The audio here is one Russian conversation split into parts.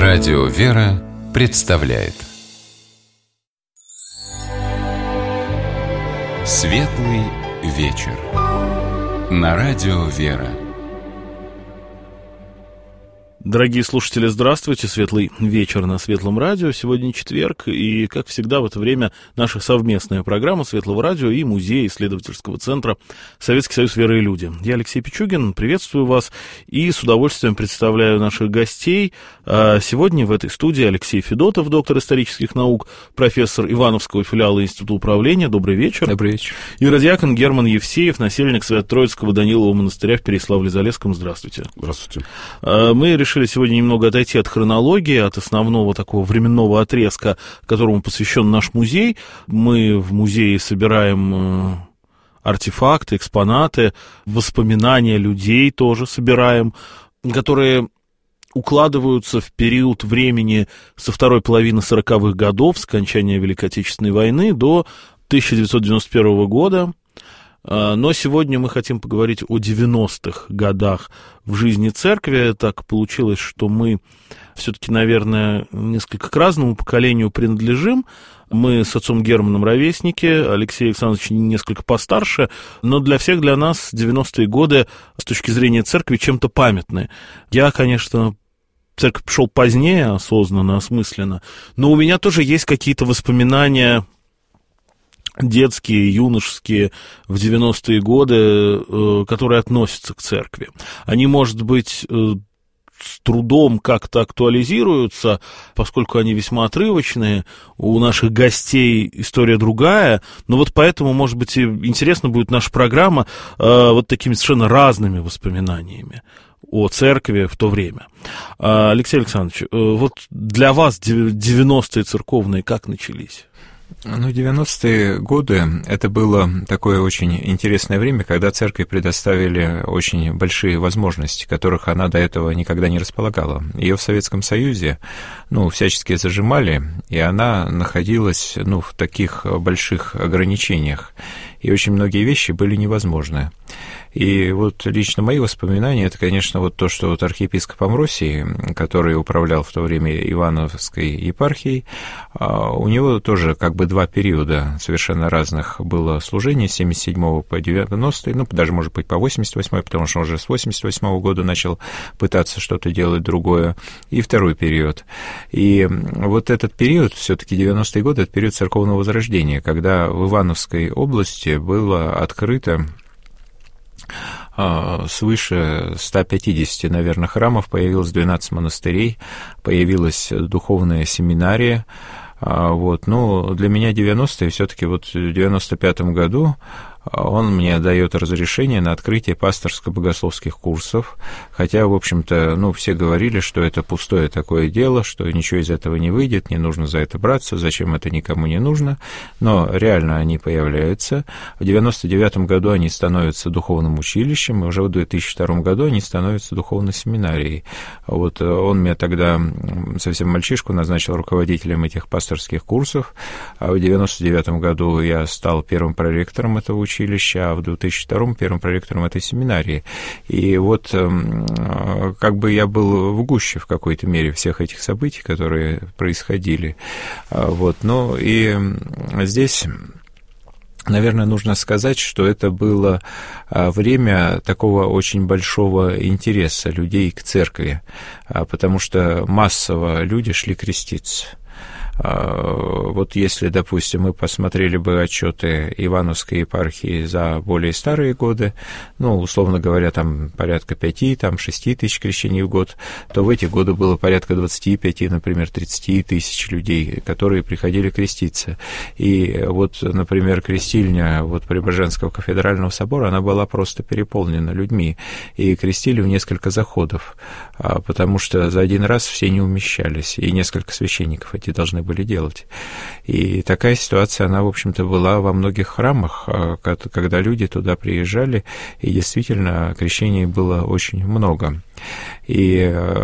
Радио «Вера» представляет Светлый вечер на Радио «Вера». Дорогие слушатели, здравствуйте. Светлый вечер на Светлом радио. Сегодня четверг, и, как всегда, в это время наша совместная программа Светлого радио и Музея исследовательского центра «Советский союз веры и люди». Я Алексей Пичугин, приветствую вас и с удовольствием представляю наших гостей. Сегодня в этой студии Алексей Федотов, доктор исторических наук, профессор Ивановского филиала Института управления. Добрый вечер. Добрый вечер. Иродиакон Герман Евсеев, насельник Свято-Троицкого Данилового монастыря в Переяславле-Залесском. Здравствуйте. Здравствуйте. Мы решили сегодня немного отойти от хронологии, от основного такого временного отрезка, которому посвящен наш музей. Мы в музее собираем артефакты, экспонаты, воспоминания людей тоже собираем, которые укладываются в период времени со второй половины 40-х годов, с окончания Великой Отечественной войны, до 1991 года. Но сегодня мы хотим поговорить о 90-х годах в жизни церкви. Так получилось, что мы все-таки, наверное, несколько к разному поколению принадлежим. Мы с отцом Германом ровесники, Алексей Александрович несколько постарше, но для всех, для нас 90-е годы с точки зрения церкви чем-то памятны. Я, конечно, в церковь пришел позднее, осознанно, осмысленно, но у меня тоже есть какие-то воспоминания детские, юношеские, в 90-е годы, которые относятся к церкви. Они, может быть, с трудом как-то актуализируются, поскольку они весьма отрывочные. У наших гостей история другая, но вот поэтому, может быть, и интересна будет наша программа вот такими совершенно разными воспоминаниями о церкви в то время. Алексей Александрович, вот для вас 90-е церковные как начались? Ну, 90-е годы — это было такое очень интересное время, когда церкви предоставили очень большие возможности, которых она до этого никогда не располагала. Ее в Советском Союзе, всячески зажимали, и она находилась, в таких больших ограничениях, и очень многие вещи были невозможны. И вот лично мои воспоминания, это, конечно, вот то, что вот архиепископ Амвросий, который управлял в то время Ивановской епархией, у него тоже как бы два периода совершенно разных было служение, с 77 по 90, даже, может быть, по 88, потому что он уже с 88 года начал пытаться что-то делать другое, и второй период. И вот этот период, все-таки 90-е годы, это период церковного возрождения, когда в Ивановской области было открыто свыше 150, наверное, храмов, появилось 12 монастырей, появилась духовная семинария. Для меня 90-е, все-таки вот в 95-м году он мне дает разрешение на открытие пасторско-богословских курсов, хотя, в общем-то, все говорили, что это пустое такое дело, что ничего из этого не выйдет, не нужно за это браться, зачем это никому не нужно, но реально они появляются. В 99-м году они становятся духовным училищем, и уже в 2002 году они становятся духовной семинарией. Вот он меня тогда, совсем мальчишку, назначил руководителем этих пасторских курсов, а в 99-м году я стал первым проректором этого училища, а в 2002-м первым проректором этой семинарии. И вот как бы я был в гуще в какой-то мере всех этих событий, которые происходили. И здесь, наверное, нужно сказать, что это было время такого очень большого интереса людей к церкви, потому что массово люди шли креститься. Вот если, допустим, мы посмотрели бы отчеты Ивановской епархии за более старые годы, условно говоря, там порядка 5-6 тысяч крещений в год, то в эти годы было порядка 25, например, 30 тысяч людей, которые приходили креститься. И вот, например, крестильня Преображенского кафедрального собора, она была просто переполнена людьми, и крестили в несколько заходов, потому что за один раз все не умещались, и несколько священников эти должны были делать. И такая ситуация, она, в общем-то, была во многих храмах, когда люди туда приезжали, и действительно крещений было очень много. И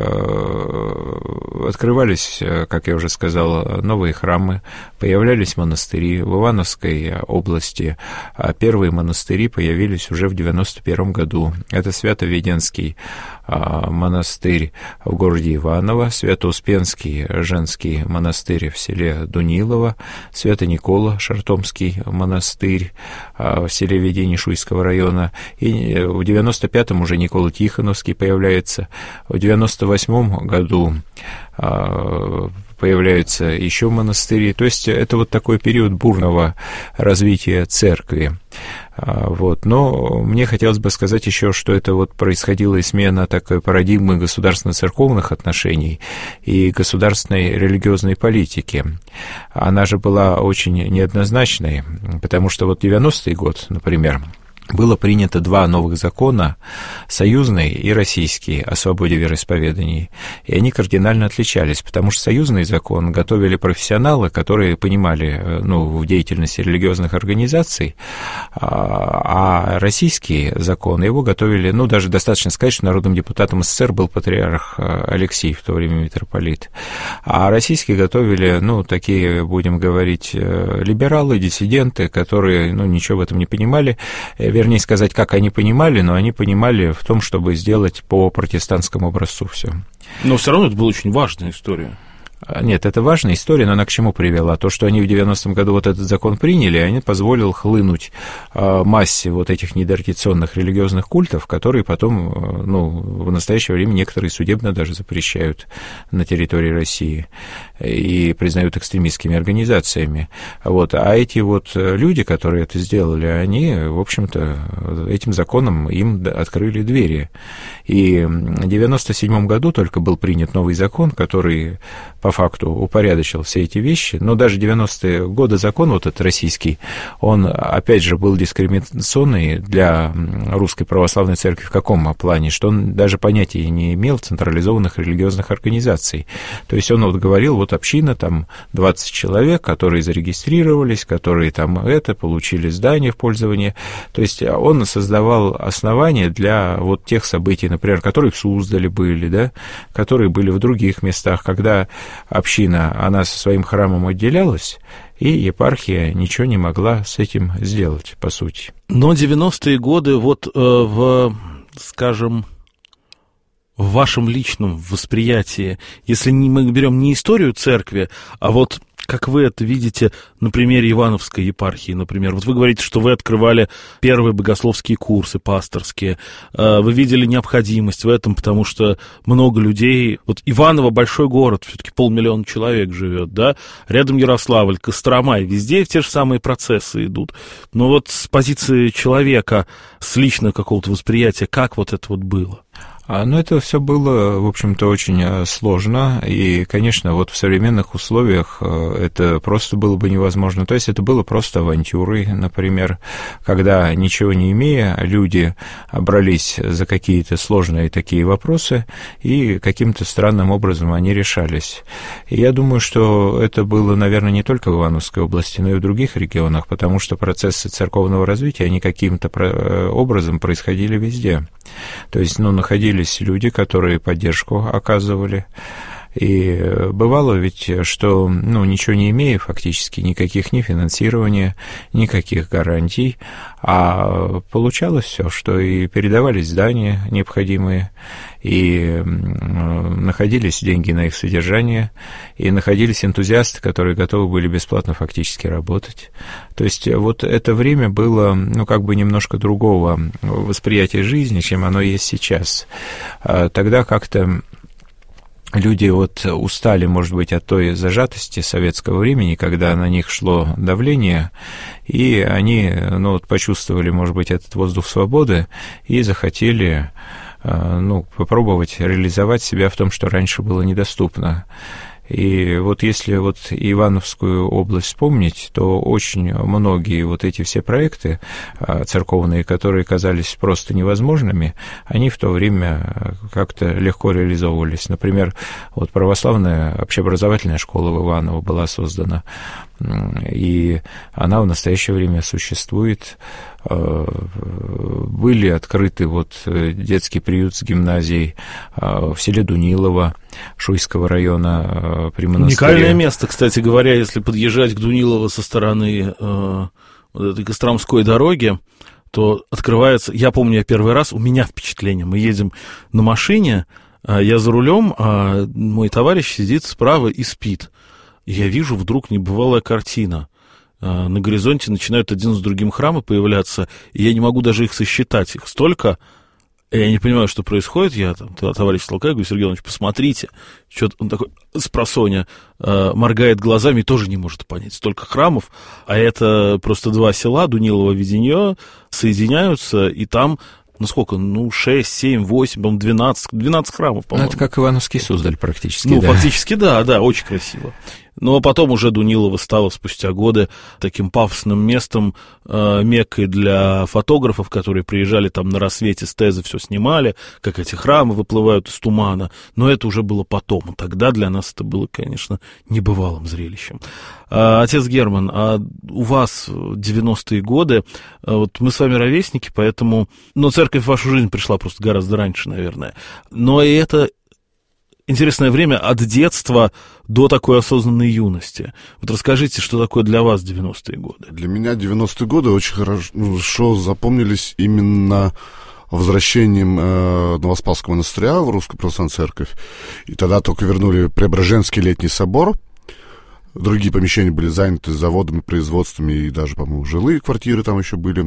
открывались, как я уже сказал, новые храмы, появлялись монастыри. В Ивановской области первые монастыри появились уже в 91 году. Это Свято-Веденский монастырь в городе Иваново, Свято-Успенский женский монастырь в селе Дунилово, Свято-Никола Шартомский монастырь в селе Ведени Шуйского района, и в 95-м уже Никола Тихоновский появляется, в 98-м году появляются еще монастыри. То есть это вот такой период бурного развития церкви. Вот. Но мне хотелось бы сказать еще, что это вот происходила и смена такой парадигмы государственно-церковных отношений и государственной религиозной политики. Она же была очень неоднозначной, потому что вот 90-й год, например, было принято 2 новых закона, союзный и российский, о свободе вероисповеданий, и они кардинально отличались, потому что союзный закон готовили профессионалы, которые понимали, в деятельности религиозных организаций, а российский закон, его готовили, даже достаточно сказать, что народным депутатом СССР был патриарх Алексий, в то время митрополит, а российский готовили, такие, будем говорить, либералы, диссиденты, которые, ничего в этом не понимали, вернее сказать, как они понимали, но они понимали в том, чтобы сделать по протестантскому образцу все. Но все равно это была очень важная история. Нет, это важная история, но она к чему привела? То, что они в 90-м году вот этот закон приняли, они позволил хлынуть массе вот этих нетрадиционных религиозных культов, которые потом, в настоящее время некоторые судебно даже запрещают на территории России и признают экстремистскими организациями. Вот. А эти вот люди, которые это сделали, они, в общем-то, этим законом им открыли двери. И в 97-м году только был принят новый закон, который по факту упорядочил все эти вещи, но даже 90-е годы закон, вот этот российский, он, опять же, был дискриминационный для Русской Православной Церкви в каком плане, что он даже понятия не имел централизованных религиозных организаций. То есть он вот говорил, вот община, там 20 человек, которые зарегистрировались, которые там получили здание в пользование, то есть он создавал основания для вот тех событий, например, которые в Суздале были, да, которые были в других местах, когда община, она со своим храмом отделялась, и епархия ничего не могла с этим сделать, по сути. Но 90-е годы, в вашем личном восприятии, если мы берем не историю церкви, а вот как вы это видите на примере Ивановской епархии, например? Вот вы говорите, что вы открывали первые богословские курсы пасторские, вы видели необходимость в этом, потому что много людей... Вот Иваново большой город, все-таки 500 000 человек живет, да? Рядом Ярославль, Кострома, и везде те же самые процессы идут. Но вот с позиции человека, с личного какого-то восприятия, как вот это вот было? Это все было, в общем-то, очень сложно, и, конечно, вот в современных условиях это просто было бы невозможно. То есть это было просто авантюрой, например, когда, ничего не имея, люди брались за какие-то сложные такие вопросы, и каким-то странным образом они решались. И я думаю, что это было, наверное, не только в Ивановской области, но и в других регионах, потому что процессы церковного развития, они каким-то образом происходили везде. То есть, находились люди, которые поддержку оказывали. И бывало ведь, что, ничего не имея фактически, никаких ни финансирования, никаких гарантий, а получалось все, что и передавались здания необходимые, и находились деньги на их содержание, и находились энтузиасты, которые готовы были бесплатно фактически работать. То есть вот это время было, немножко другого восприятия жизни, чем оно есть сейчас. Тогда как-то люди устали, может быть, от той зажатости советского времени, когда на них шло давление, и они, почувствовали, может быть, этот воздух свободы и захотели, попробовать реализовать себя в том, что раньше было недоступно. И если Ивановскую область вспомнить, то очень многие эти все проекты церковные, которые казались просто невозможными, они в то время как-то легко реализовывались. Например, православная общеобразовательная школа в Иваново была создана, и она в настоящее время существует. Были открыты детский приют с гимназией в селе Дунилово Шуйского района при монастыре. Уникальное место, кстати говоря, если подъезжать к Дунилово со стороны этой Костромской дороги, то открывается... Я помню, я первый раз, у меня впечатление, мы едем на машине, я за рулем, а мой товарищ сидит справа и спит. И я вижу вдруг небывалая картина. На горизонте начинают один за другим храмы появляться, и я не могу даже их сосчитать. Их столько... Я не понимаю, что происходит. Я там товарищ толкаю, говорю: Сергей Иванович, посмотрите. Что-то он такой спросонья моргает глазами и тоже не может понять. Столько храмов, а это просто 2 села, Дунилово, Веденье, соединяются, и там, ну сколько, 6, 7, 8, по-моему, 12 храмов, по-моему. Это как Ивановский Суздаль практически, да. Фактически, да, очень красиво. Но потом уже Дунилово стало спустя годы таким пафосным местом, меккой для фотографов, которые приезжали там на рассвете с Тезы, все снимали, как эти храмы выплывают из тумана. Но это уже было потом. Тогда для нас это было, конечно, небывалым зрелищем. Отец Герман, а у вас 90-е годы, вот мы с вами ровесники, поэтому... Но церковь в вашу жизнь пришла просто гораздо раньше, наверное. Но и это... интересное время от детства до такой осознанной юности. Вот расскажите, что такое для вас 90-е годы? Для меня 90-е годы очень хорошо запомнились именно возвращением Новоспасского монастыря в Русскую Православную Церковь. И тогда только вернули Преображенский летний собор. Другие помещения были заняты заводами, производствами, и даже, по-моему, жилые квартиры там еще были.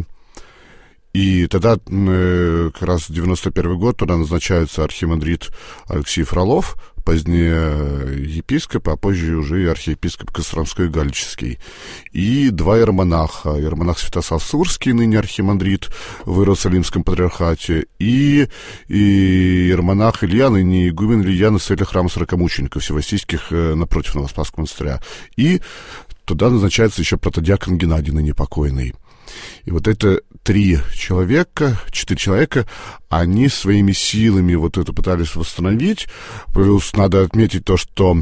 И тогда, как раз 91 год, туда назначается архимандрит Алексей Фролов, позднее епископ, а позже уже и архиепископ Костромской и Галический. И 2 иеромонаха. Иеромонах Святослав Сурский, ныне архимандрит в Иерусалимском патриархате, и иеромонах Илья, ныне игумен Илья, настоятель храма Сорокомучеников Всевоссийских напротив Новоспасского монастыря. И туда назначается еще протодиакон Геннадий, ныне покойный. И вот это 4 человека, они своими силами вот это пытались восстановить. Плюс надо отметить то, что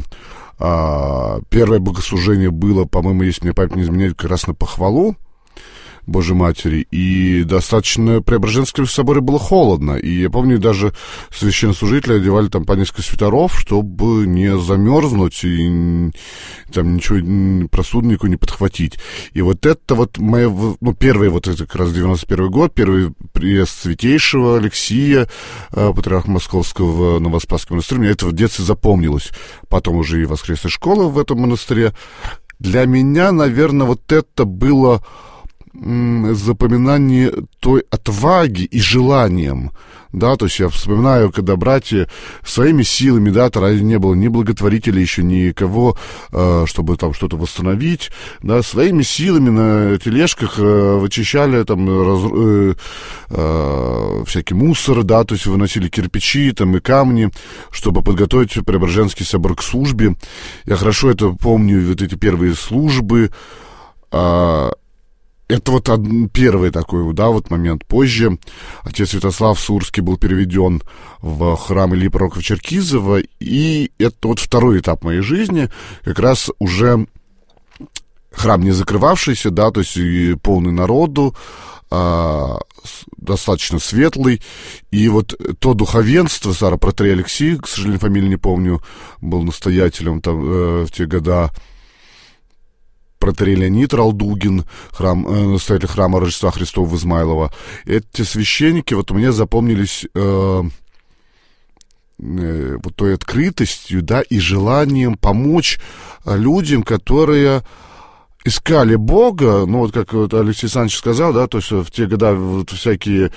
первое богослужение было, по-моему, если мне память не изменяет, как раз на похвалу Божьей Матери, и достаточно в Преображенском соборе было холодно, и я помню, даже священнослужители одевали там по несколько свитеров, чтобы не замерзнуть и там ничего простуднику не подхватить. И вот это вот моя, первый вот это как раз 91 год, первый приезд святейшего Алексия, патриарха Московского в Новоспасский монастырь, мне это в детстве запомнилось. Потом уже и воскресная школа в этом монастыре. Для меня, наверное, вот это было запоминание той отваги и желанием, да, то есть я вспоминаю, когда братья своими силами, да, тогда не было ни благотворителей еще, никого, чтобы там что-то восстановить, да, своими силами на тележках вычищали там всякий мусор, да, то есть выносили кирпичи там и камни, чтобы подготовить Преображенский собор к службе. Я хорошо это помню, вот эти первые службы. Это вот первый такой, да, вот момент. Позже отец Святослав Сурский был переведен в храм Ильи Пророка Черкизова, и это вот второй этап моей жизни, как раз уже храм не закрывавшийся, да, то есть и полный народу, достаточно светлый, и вот то духовенство, протоиерей Алексей, к сожалению, фамилию не помню, был настоятелем там в те года, протоиерей Леонид Ралдугин, настоятель храма Рождества Христова в Измайлово. Эти священники вот у меня запомнились вот той открытостью, да, и желанием помочь людям, которые искали Бога, ну, вот как вот Алексей Александрович сказал, да, то, что в те годы вот всякие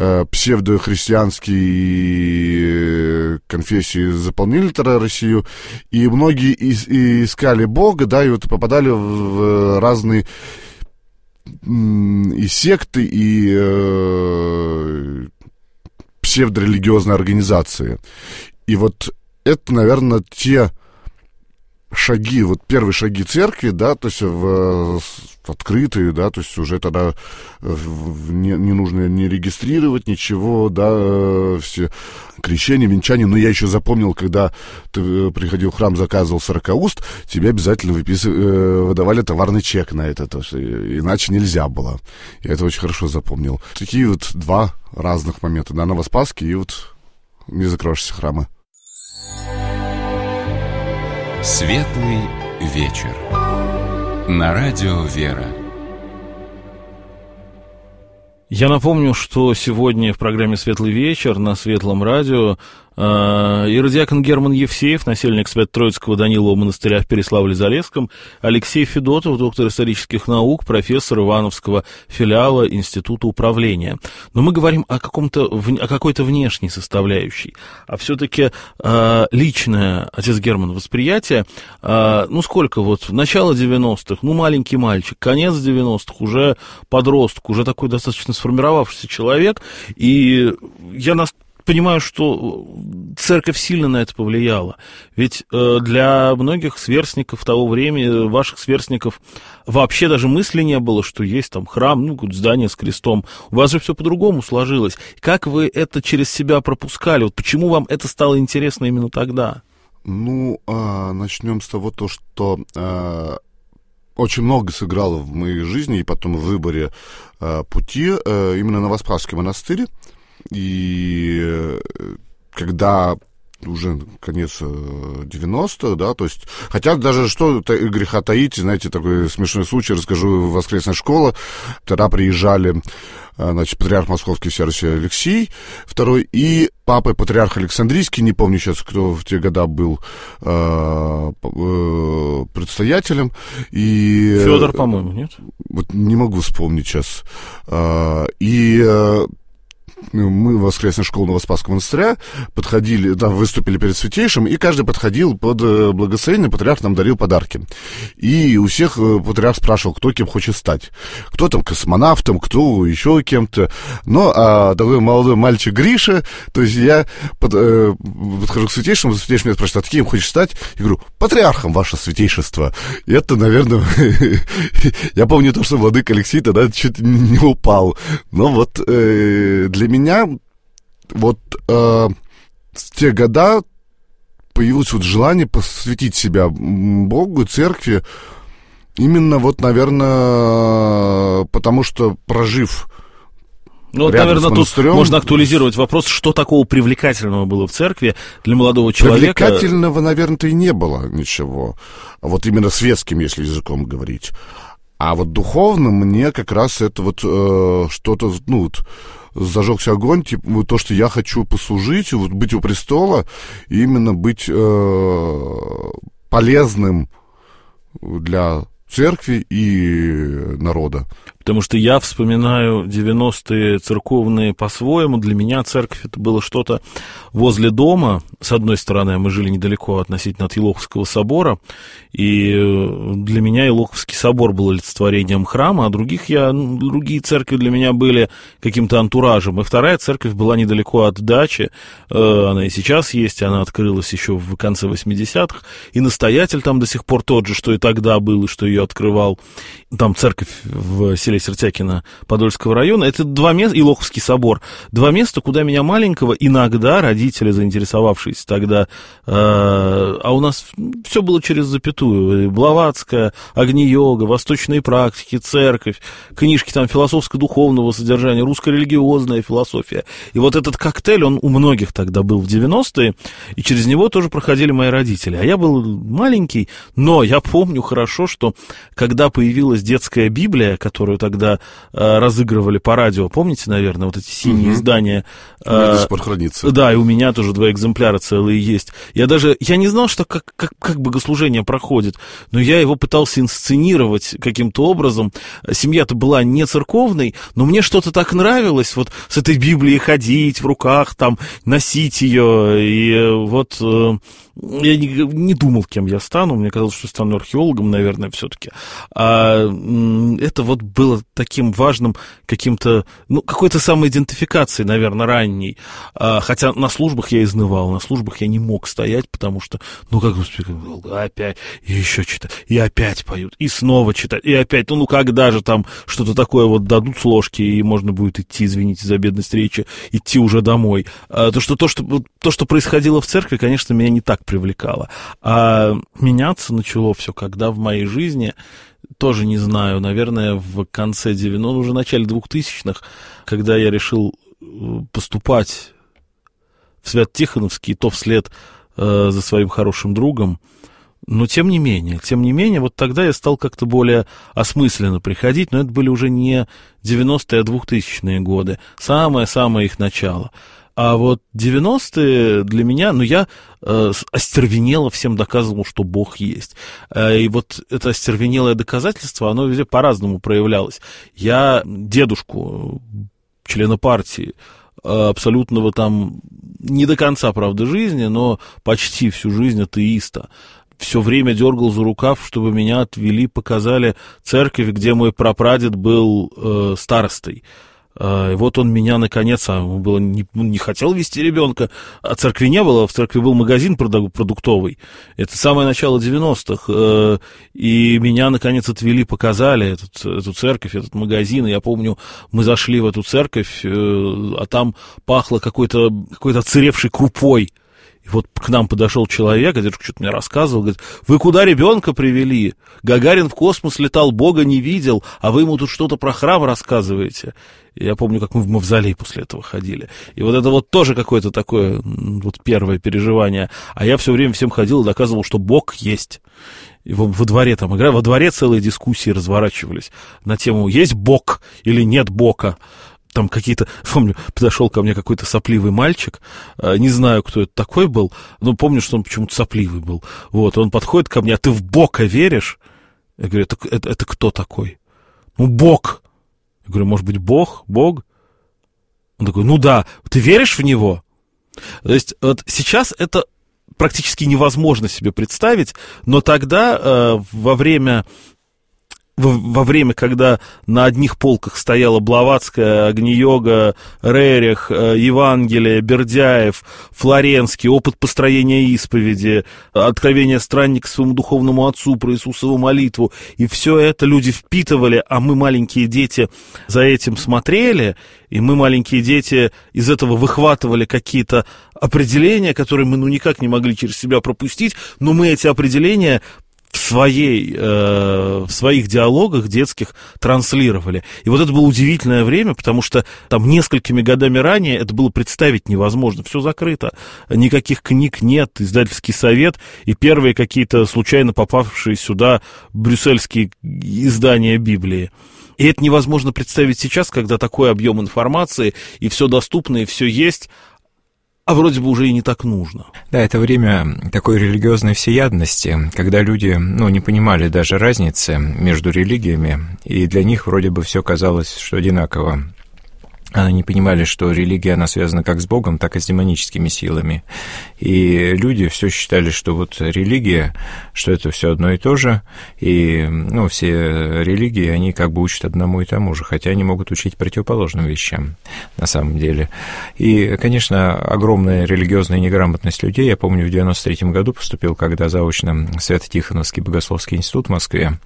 псевдохристианские конфессии заполнили тогда Россию, и многие искали Бога, да, и вот попадали в разные и секты, и псевдорелигиозные организации. И вот это, наверное, те шаги, вот первые шаги церкви, да, то есть открытые, да, то есть уже тогда не нужно не регистрировать ничего, да, все крещения, венчания, но я еще запомнил, когда ты приходил в храм, заказывал 40 уст, тебе обязательно выдавали товарный чек на это, то, что иначе нельзя было. Я это очень хорошо запомнил. Такие вот 2 разных момента, да, Новоспасский и вот не закрывшиеся храмы. Светлый вечер. На радио «Вера». Я напомню, что сегодня в программе «Светлый вечер» на Светлом радио иеродиакон Герман Евсеев, насельник Свято-Троицкого Данилова монастыря в Переславле-Залесском, Алексей Федотов, доктор исторических наук, профессор Ивановского филиала Института управления. Но мы говорим о какой-то внешней составляющей, а все-таки личное, отец Герман, восприятие, сколько вот, начало 90-х, маленький мальчик, конец 90-х, уже подросток, уже такой достаточно сформировавшийся человек, и я понимаю, что церковь сильно на это повлияла. Ведь для многих сверстников того времени, ваших сверстников, вообще даже мысли не было, что есть там храм, здание с крестом. У вас же все по-другому сложилось. Как вы это через себя пропускали? Вот почему вам это стало интересно именно тогда? Начнем с того, что очень много сыграло в моей жизни и потом в выборе пути именно Новоспасский монастырь. И когда уже конец 90-х, да, то есть, хотя даже что греха таить, знаете, такой смешной случай, расскажу, воскресная школа, тогда приезжали, патриарх Московский Всероссийский Алексий II и папа патриарх Александрийский, не помню сейчас, кто в те года был предстоятелем. И Федор, по-моему, нет? Вот не могу вспомнить сейчас. Мы в воскресной школе Новоспасского монастыря подходили, выступили перед святейшим, и каждый подходил под благословение, патриарх нам дарил подарки. И у всех патриарх спрашивал, кто кем хочет стать. Кто там космонавтом, кто еще кем-то. Но такой молодой мальчик Гриша, то есть я подхожу к святейшему, святейший меня спрашивает, кем хочешь стать? Я говорю, патриархом, ваше святейшество. И это, наверное, я помню то, что владыка Алексей тогда чуть не упал. Но вот для меня вот с те года появилось вот желание посвятить себя Богу, церкви, именно вот, наверное, потому что прожив наверное, тут можно актуализировать вопрос, что такого привлекательного было в церкви для молодого человека. Привлекательного, наверное-то и не было ничего, вот именно светским, если языком говорить. А вот духовно мне как раз это вот что-то, зажегся огонь, типа, то, что я хочу послужить, вот, быть у престола, и именно быть полезным для церкви и народа. Потому что я вспоминаю 90-е церковные по-своему. Для меня церковь это было что-то возле дома. С одной стороны, мы жили недалеко относительно от Елоховского собора, и для меня Елоховский собор был олицетворением храма, а другие церкви для меня были каким-то антуражем. И вторая церковь была недалеко от дачи, она и сейчас есть, она открылась еще в конце 80-х, и настоятель там до сих пор тот же, что и тогда был, и что ее открывал. Там церковь в селе Сертякино Подольского района. Это два места, Елоховский собор, два места, куда меня маленького иногда родители, заинтересовавшиеся тогда, а у нас все было через запятую. Блаватская, Агни-йога, восточные практики, церковь, книжки там философско-духовного содержания, русско-религиозная философия. И вот этот коктейль, он у многих тогда был в 90-е, и через него тоже проходили мои родители. А я был маленький, но я помню хорошо, что когда появилась детская Библия, которую тогда разыгрывали по радио, помните, наверное, вот эти синие издания? До сих пор хранится. Да, и у меня тоже 2 экземпляра целые есть. Я не знал, что как богослужение проходит, но я его пытался инсценировать каким-то образом. Семья-то была не церковной, но мне что-то так нравилось, вот с этой Библией ходить в руках, там, носить ее, и вот... Я не думал, кем я стану, мне казалось, что стану археологом, наверное, все-таки. А это вот было таким важным каким-то, какой-то самоидентификацией, наверное, ранней. Хотя на службах я изнывал, на службах я не мог стоять, потому что, опять, и еще читать, и опять поют, и снова читать, и опять, когда же там что-то такое вот дадут с ложки, и можно будет идти, извините за бедность речи, идти уже домой. То, что происходило в церкви, конечно, меня не так привлекало. А меняться начало все, когда в моей жизни, тоже не знаю, наверное, в конце 90-х, уже в начале 2000-х, когда я решил поступать в Свято-Тихоновский, то вслед за своим хорошим другом, Но тем не менее, вот тогда я стал как-то более осмысленно приходить, но это были уже не 90-е, а 2000-е годы, самое-самое их начало. А вот 90-е для меня, я остервенело всем доказывал, что Бог есть. И вот это остервенелое доказательство, оно везде по-разному проявлялось. Я дедушку, члена партии, абсолютного там, не до конца, правда, жизни, но почти всю жизнь атеиста, все время дергал за рукав, чтобы меня отвели, показали церковь, где мой прапрадед был старостой. И вот он меня, наконец, не хотел вести ребенка, а церкви не было, в церкви был магазин продуктовый. Это самое начало 90-х. И меня, наконец, отвели, показали эту церковь, этот магазин. И я помню, мы зашли в эту церковь, а там пахло какой-то отсыревшей крупой. И вот к нам подошел человек, дедушка что-то мне рассказывал, говорит: вы куда ребенка привели? Гагарин в космос летал, Бога не видел, а вы ему тут что-то про храм рассказываете. И я помню, как мы в мавзолей после этого ходили. И вот это вот тоже какое-то такое вот первое переживание. А я все время всем ходил и доказывал, что Бог есть. И во дворе там играли, во дворе целые дискуссии разворачивались на тему, есть Бог или нет Бога. Там какие-то, помню, подошел ко мне какой-то сопливый мальчик, не знаю, кто это такой был, но помню, что он почему-то сопливый был. Вот, он подходит ко мне: а ты в Бога веришь? Я говорю: это кто такой? Бог. Я говорю: может быть, Бог? Он такой: да, ты веришь в него? То есть вот сейчас это практически невозможно себе представить, но тогда во время, когда на одних полках стояла Блаватская, Агни-йога, Рерих, Евангелие, Бердяев, Флоренский, опыт построения исповеди, откровение странника своему духовному отцу про Иисусову молитву, и все это люди впитывали, а мы, маленькие дети, за этим смотрели, и мы, маленькие дети, из этого выхватывали какие-то определения, которые мы никак не могли через себя пропустить, но мы эти определения в своих диалогах детских транслировали. И вот это было удивительное время, потому что там несколькими годами ранее это было представить невозможно. Все закрыто, никаких книг нет, издательский совет и первые какие-то случайно попавшие сюда брюссельские издания Библии. И это невозможно представить сейчас, когда такой объем информации, и все доступно, и все есть, а вроде бы уже и не так нужно. Да, это время такой религиозной всеядности, когда люди, не понимали даже разницы между религиями, и для них вроде бы все казалось, что одинаково. Они не понимали, что религия, она связана как с Богом, так и с демоническими силами. И люди все считали, что вот религия, что это все одно и то же, и, все религии, они как бы учат одному и тому же, хотя они могут учить противоположным вещам на самом деле. И, конечно, огромная религиозная неграмотность людей. Я помню, в 93-м году поступил, когда заочно в Свято-Тихоновский богословский институт в Москве,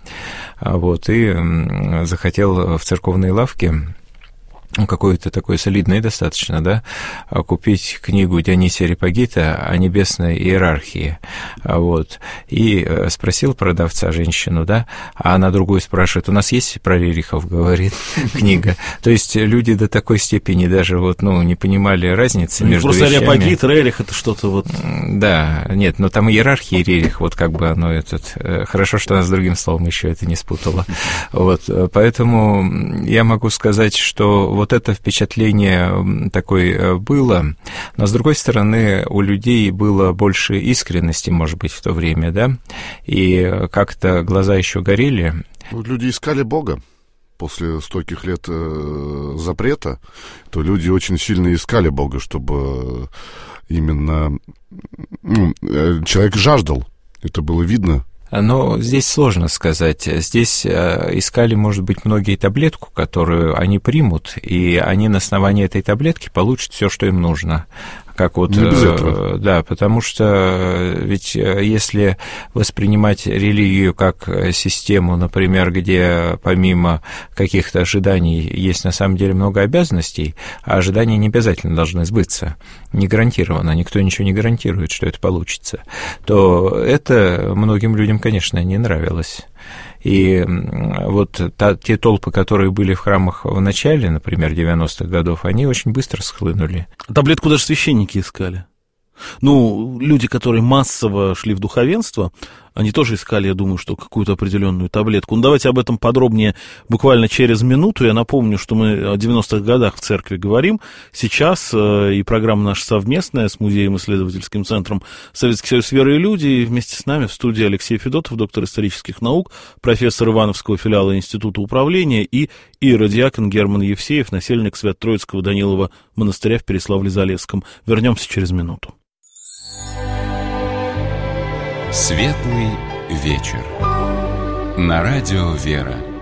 и захотел в церковные лавки, какой-то такой солидный достаточно, купить книгу Дионисия Ареопагита о небесной иерархии, и спросил продавца женщину, а она другую спрашивает: у нас есть про Рерихов, говорит, книга. То есть люди до такой степени даже не понимали разницы между просто вещами. Просто Ареопагит, Рерих — это что-то Да, нет, но там иерархия и Рерих, хорошо, что она с другим словом еще это не спутала. Поэтому я могу сказать, что это впечатление такое было, но, с другой стороны, у людей было больше искренности, может быть, в то время, и как-то глаза еще горели. Люди искали Бога. После стольких лет запрета, то люди очень сильно искали Бога, чтобы именно человек жаждал. Это было видно. Но здесь сложно сказать. Здесь искали, может быть, многие таблетку, которую они примут, и они на основании этой таблетки получат все, что им нужно. Как да, потому что ведь если воспринимать религию как систему, например, где помимо каких-то ожиданий есть на самом деле много обязанностей, а ожидания не обязательно должны сбыться, не гарантированно, никто ничего не гарантирует, что это получится, то это многим людям, конечно, не нравилось. И те толпы, которые были в храмах в начале, например, 90-х годов, они очень быстро схлынули. Таблетку даже священники искали. Люди, которые массово шли в духовенство, Они тоже искали, я думаю, что какую-то определенную таблетку. Ну, давайте об этом подробнее буквально через минуту. Я напомню, что мы о 90-х годах в церкви говорим. Сейчас и программа наша совместная с Музеем-исследовательским центром «Советский союз веры и люди». И вместе с нами в студии Алексей Федотов, доктор исторических наук, профессор Ивановского филиала Института управления, и иеродиакон Герман Евсеев, насельник Свято-Троицкого Данилова монастыря в Переславле-Залесском. Вернемся через минуту. Светлый вечер. На радио «Вера».